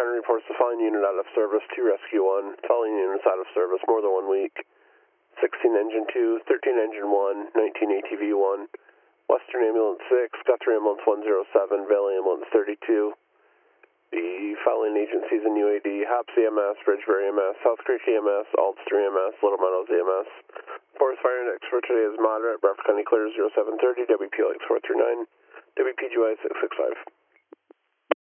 County reports the following unit out of service, 2 Rescue 1. Following units out of service, more than 1 week. 16 Engine 2, 13 Engine 1, 19 ATV 1, Western Ambulance 6, Guthrie Ambulance 107, Valley Ambulance 32. The following agencies in UAD: Hops EMS, Bridgebury EMS, South Creek EMS, Ulster EMS, Little Meadows EMS. Forest Fire Index for today is moderate. Bradford County clear 0730, WPLX 439, WPGY 665.